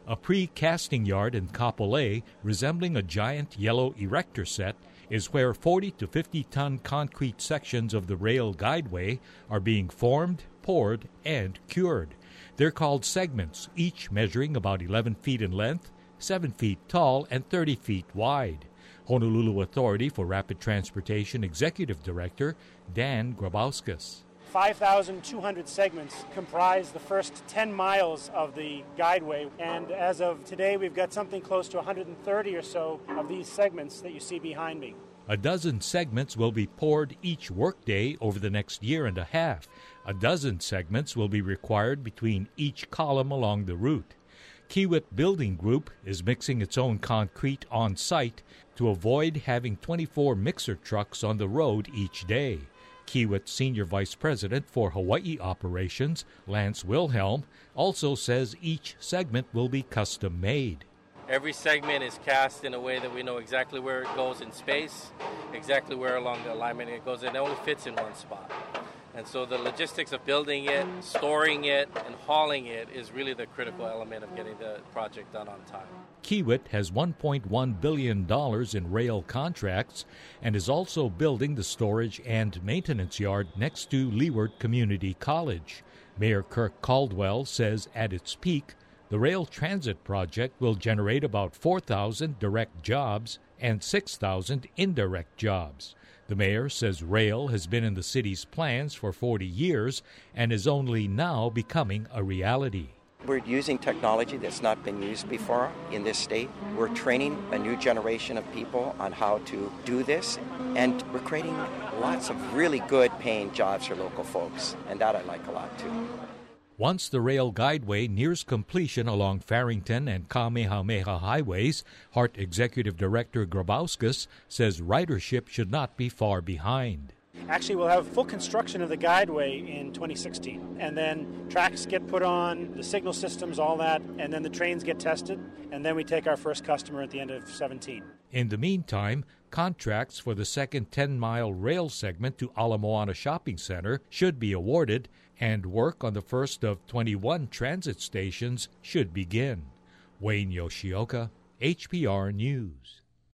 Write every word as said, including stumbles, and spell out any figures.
A pre-casting yard in Kapolei, resembling a giant yellow erector set, is where forty to fifty ton concrete sections of the rail guideway are being formed, poured, and cured. They're called segments, each measuring about eleven feet in length, seven feet tall, and thirty feet wide. Honolulu Authority for Rapid Transportation Executive Director Dan Grabowskis. five thousand two hundred segments comprise the first ten miles of the guideway, and as of today we've got something close to one hundred thirty or so of these segments that you see behind me. A dozen segments will be poured each workday over the next year and a half. A dozen segments will be required between each column along the route. Kiewit Building Group is mixing its own concrete on site to avoid having twenty-four mixer trucks on the road each day. Kiewit Senior Vice President for Hawaii Operations, Lance Wilhelm, also says each segment will be custom-made. Every segment is cast in a way that we know exactly where it goes in space, exactly where along the alignment it goes, and it only fits in one spot. And so the logistics of building it, storing it, and hauling it is really the critical element of getting the project done on time. Kiewit has one point one billion dollars in rail contracts and is also building the storage and maintenance yard next to Leeward Community College. Mayor Kirk Caldwell says at its peak, the rail transit project will generate about four thousand direct jobs and six thousand indirect jobs. The mayor says rail has been in the city's plans for forty years and is only now becoming a reality. We're using technology that's not been used before in this state. We're training a new generation of people on how to do this, and we're creating lots of really good paying jobs for local folks, and that I like a lot too. Once the rail guideway nears completion along Farrington and Kamehameha highways, Hart Executive Director Grabowskis says ridership should not be far behind. Actually, we'll have full construction of the guideway in twenty sixteen, and then tracks get put on, the signal systems, all that, and then the trains get tested, and then we take our first customer at the end of seventeen. In the meantime, contracts for the second ten-mile rail segment to Ala Moana Shopping Center should be awarded, and work on the first of twenty-one transit stations should begin. Wayne Yoshioka, H P R News.